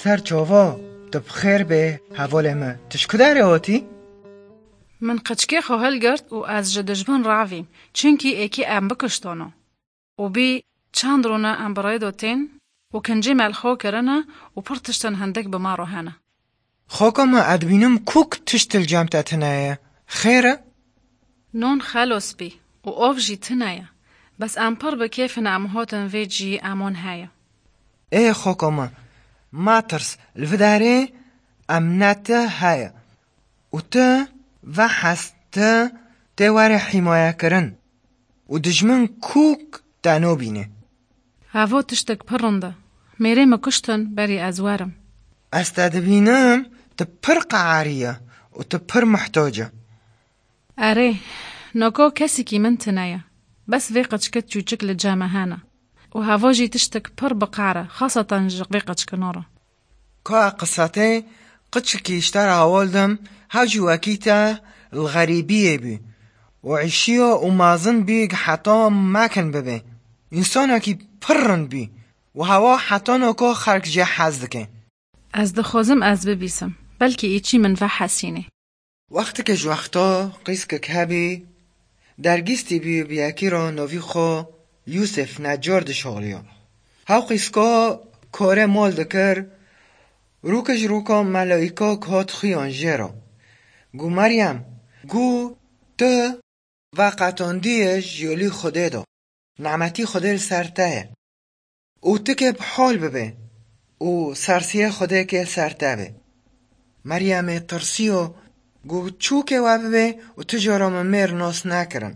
سر چاوا دب خیر به حوال ما تشکداره آتی؟ من قچکی خواهل گرد و از جدجبان راویم چونکی ایکی ام بکشتانو و بی چند رونه ام برای دوتین و کنجی ملخو کرنه و پرتشتن هندک بمارو هنه خوکا ما ادبینم کوک تشتل جمع تنایه خیره؟ نون خلوص بی و اوف جی تنایه بس ام پر بکیف نعمهاتن وی جی امون هایه ای خوکا ما ترس الفداره امنته هایه و تا و حست دواره حمایه کرن و دجمن کوک دانو بینه هوا تشتک پرنده میره مکشتن بری ازوارم استدبینم تا پر قعاریه و تا پر محتاجه اره نوکو کسی کی من تنایه بس وی قچکت چوچک لجامه هانه و هوا جی تشتک پر بقعره خاصة وی قچک نورا که قصته قچکی اشتر هوالدم هاجي وكيتا الغريبية بي وعشيو ومازن بيك حتى ما كان ببي انسانا كي پرن بي وهوا حتى نوكو خرق جا حزدكي از دخوزم از ببیسم بلکه ایچی من و حسینه وقتی که جوختا قیس که کبی درگیستی بی بیاکی را نوی خو یوسف نجار دشالیا هاو قیس که کاره مال دکر روکش روکا ملائکا کات خیان جرا گو مریم گو تو و قطاندیش جیولی خوده دا نعمتی خوده سرته او تو که بحال ببه او سرسیه خوده که سرته به مریم ترسیو گو چو که و ببه و تو جارام میر ناس نکرن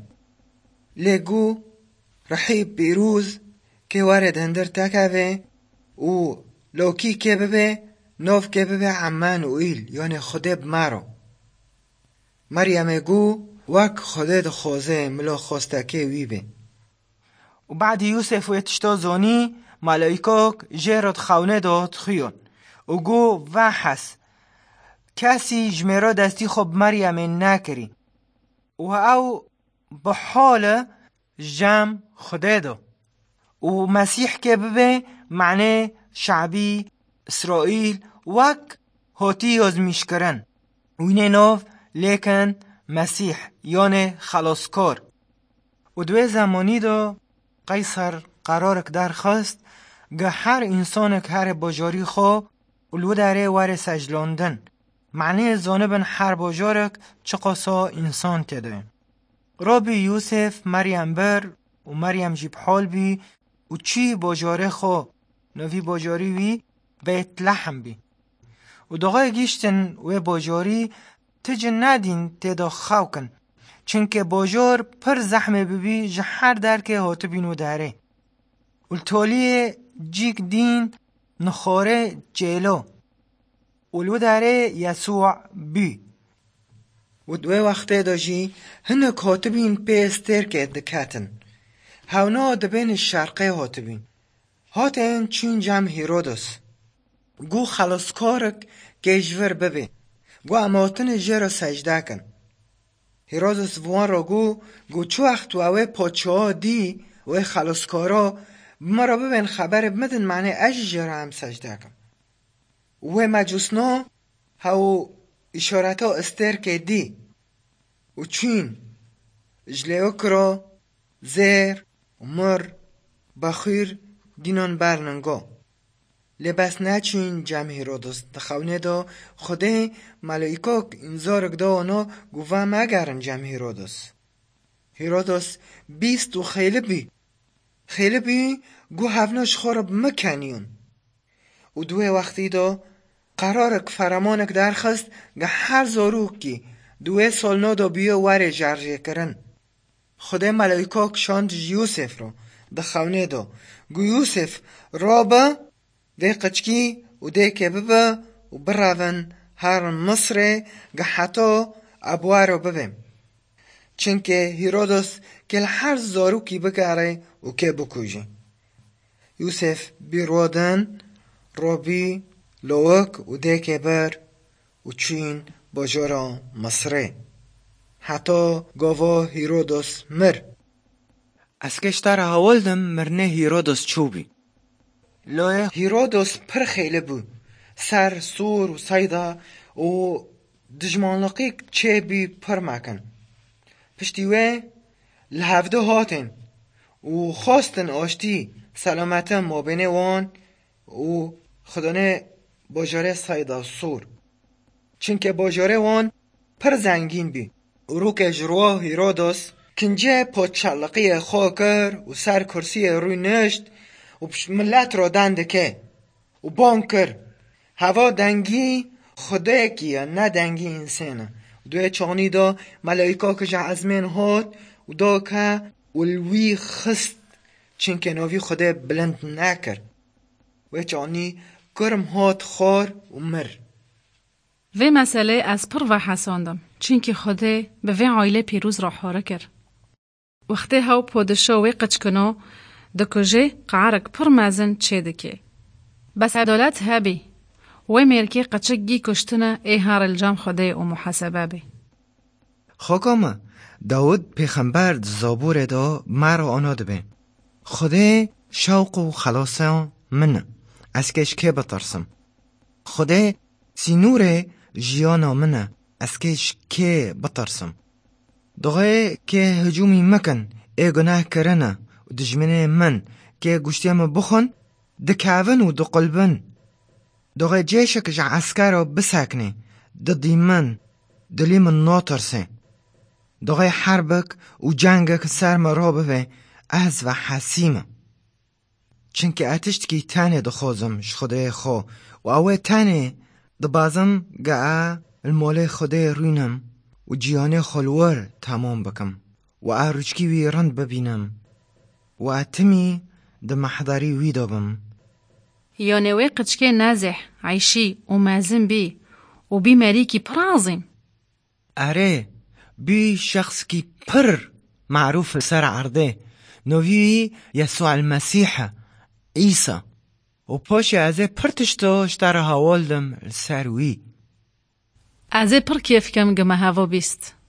لگو رحیب بیروز که وارد هندر تکه به او لوکی که ببه نوف که ببه عمان و ایل یعنی خوده بمارو مریم گو وک خوده ده خوزه ملا خوستکه وی به و بعد یوسف و اتشتا زونی ملائکاک جیرات خونه داد خیون و گو و حس کسی جمیرا دستی خوب مریم نکری و او بحال جمع خوده دا و مسیح که ببه معنی شعبی اسرائیل وک هاتی یازمیش کرن و اینه ناف لیکن مسیح یعنی خلاصکار و دوی زمانی دا قیصر قرارک درخواست گه هر انسانک هر باجاری خو ولو داره وار سجلاندن معنی زانبن هر باجارک چقاسا انسان تده رابی یوسف مریم بر و مریم جیب حال بی و چی باجاره خو نوی باجاری وی بیت لحم بی و داغای گیشتن و باجاری تج ندین تدا خاوکن چنکه باجار پر زحمه ببی جهر در که هاتو بینو داره التالی جیک دین نخاره جیلو ولو داره یسوع بی و دوی وقته داجی هنه کاتبین پیستر که دکتن هاونا دبین شرقه هاتبین هاتن چین جمع هیرودس گو خلاصکارک گیجور ببی گو اماتن جرا سجده کن هیرودس وان را گو چو وقت و اوه پاچه دی و خلاصکارا مرا ببین خبر بمدن معنی اج جرا هم سجده کن و مجوسنا هاو اشارتا استر که دی و چین جلیوکرا زیر مر بخیر دینان برننگا لبس نچین جمع هیرودس دخونه دا خوده ملائکاک انذارک دا آنا گوه مگرن جمع هیرودس 20 و خیلی بی گو هفناش خورب مکنیون و دوی وقتی دا قرارک فرمانک درخواست گه هر زاروک کی دوی سالنا دا بیا ور جرجه کرن خوده ملائکاک شاند یوسف را دخونه دا گو یوسف رابا ده قچکی و ده که ببه و براون هر مصر گه حتی ابوه رو ببیم چنکه هیرودس که هر زاروکی بگره و که بکوژی یوسف بیرودن رابی لوک و ده که بر و چین باجارا مصره حتی گاوا هیرودس مر از کشتر هاولدم مرنه هیرودس چوبی لوی هیرودس پر خیلی بود سر سور و سایدا و دجمانلقی چه بی پر مکن. پشتیوه لحفده هاتن و خواستن آشتی سلامت ما بین وان و خدانه باجاره سایدا سور. چنکه باجاره وان پر زنگین بی رو که جروه هیرودوس کنجه پاچلقی خاکر و سر کرسی روی نشت و ملت را دنده و بانکر هوا دنگی خدا کیه نه دنگی انسانه. دوی چانی دا ملائکا که جه ازمین هات و دا که ولوی خست چنکه ناوی خدا بلند نکر و چانی کرم هات خار و مر. و مسئله از پر و حساندم چنکه خدا به وی عائله پیروز را حاره کرد. وقتی هاو پادشاوی قچکنو دکوژه قعرک پر مزن چه دکه. بس عدالت هبی و میرکی قچگی کشتنه ای هر الجام خدا و محاسبه بی. خاکام داود پیغمبر زابور دا مرا آناد بین. خدا شوق و خلاصه من از کش که بترسم. خدا سینور جیانا من از کش که بترسم. دغه که هجومی مکن ای گناه کرنه و دجمنه من که گوشتیم بخون دکاون و دقلبن. دغه جیشک جع عسکر را بسکنه ددی من دلی من ناترسه. دغه حربک و جنگک سر مرا بوه از و حسیمه. چنکه اتشت کی تنه دخوزم شخده خو و اوه تنه دبازم گعه المال خدا روینم و جیانه خلور تمام بکم و اروچکی وی رند ببینم و اتمی ده محضری وی دابم. یعنی وی قچکه نازح عیشی و مازن بی و بی مری کی پرازیم. اره بی شخص کی پر معروف سر عرده نوی یسوع المسیح عیسی و پاش ازه پرتشتا شتر حوالدم سر وی. ازه پر کیف کم گمه هوا بیست.